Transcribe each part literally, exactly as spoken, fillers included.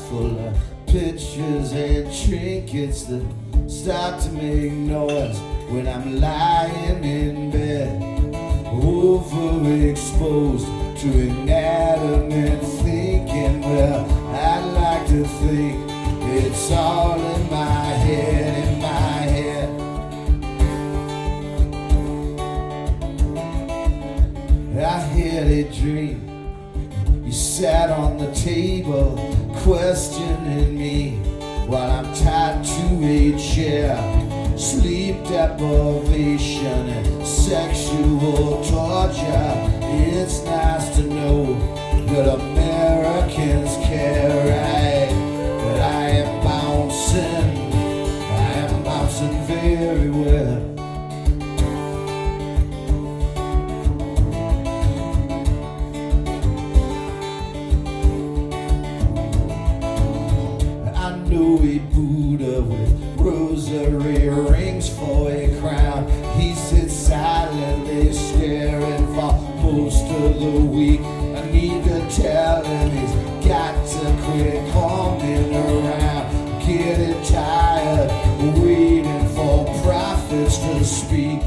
full of pictures and trinkets that start to make noise when I'm lying in bed, overexposed to inanimate thinking. Well, I'd like to think it's all in my head, in my head. I had a dream. You sat on the table questioning me while I'm tied to a chair. Sleep deprivation and sexual torture. It's nice to know that Americans care, right? But I am bouncing, I am bouncing very well. I know a Buddha with rosary rings for a crown. He sits silently staring for most of the week. I need to tell him he's got to quit coming around. Getting tired, waiting for prophets to speak.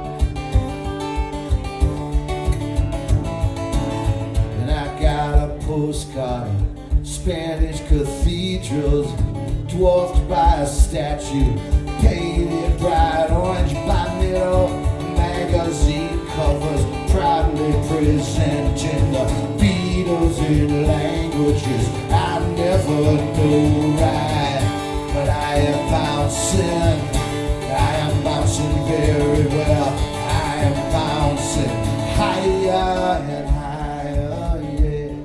And I got a postcard of Spanish cathedrals dwarfed by a statue, painted bright orange by middle magazine covers, proudly presenting the Beatles in languages I never know, right? But I am bouncing, I am bouncing very well. I am bouncing higher and higher, yeah.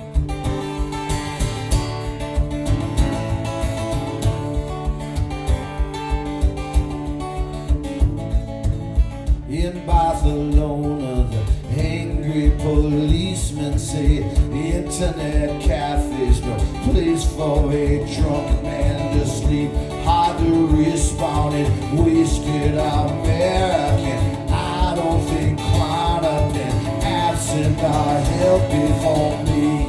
In Barcelona, the angry policemen say internet cafes no place for a drunk man to sleep. Hard to respond in wasted American. I don't think Clonop and absent are healthy for me.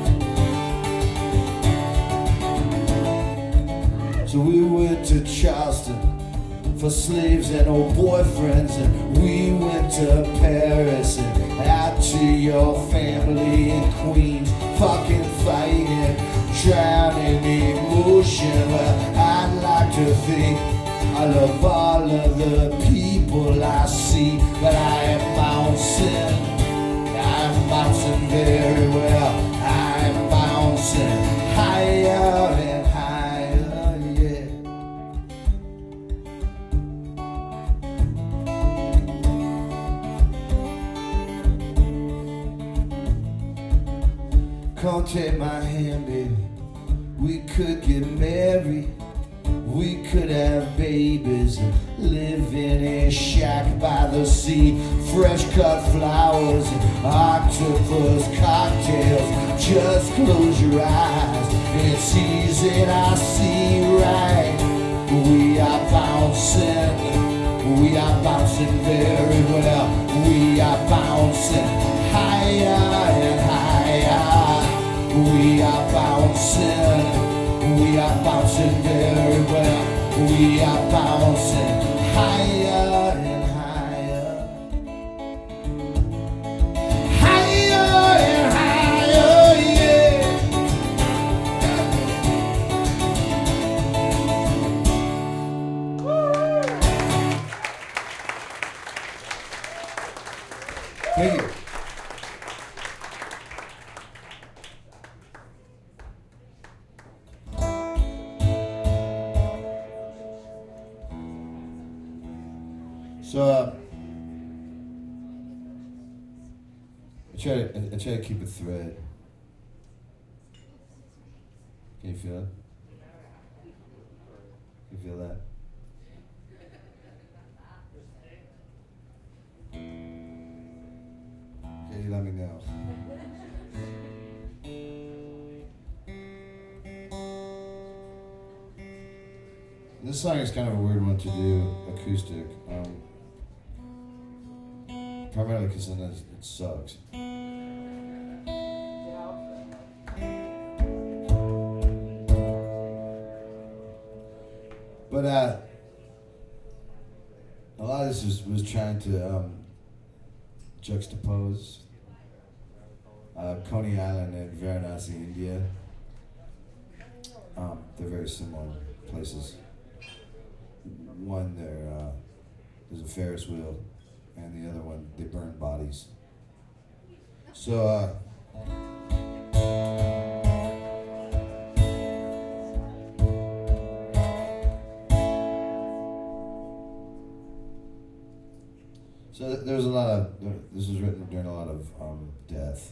So we went to Charleston for slaves and old boyfriends, and we went to Paris and out to your family in Queens, fucking fighting, drowning emotion. Well, I'd like to think I love all of the people I see, but I am bouncing, I'm bouncing very well. I'm bouncing higher and higher, yeah. Come take my hand, baby. We could get married. We could have babies and live in a shack by the sea. Fresh cut flowers and octopus cocktails. Just close your eyes. It's easy, I see right. We are bouncing. We are bouncing very well. We are bouncing higher and higher. We are bouncing. We are bouncing very well. We are bouncing higher and higher. Higher and higher, yeah. Thank you. So, uh, I try to, I try to keep a thread. Can you feel it? Can you feel that? Okay, you let me know. This song is kind of a weird one to do acoustic. Um, Primarily because then it sucks. was trying to um, juxtapose uh, Coney Island and Varanasi, India. Um, they're very similar places. One, there uh, there's a Ferris wheel, and the other one, they burn bodies. So, uh, so th- there was a lot of, this was written during a lot of um, death.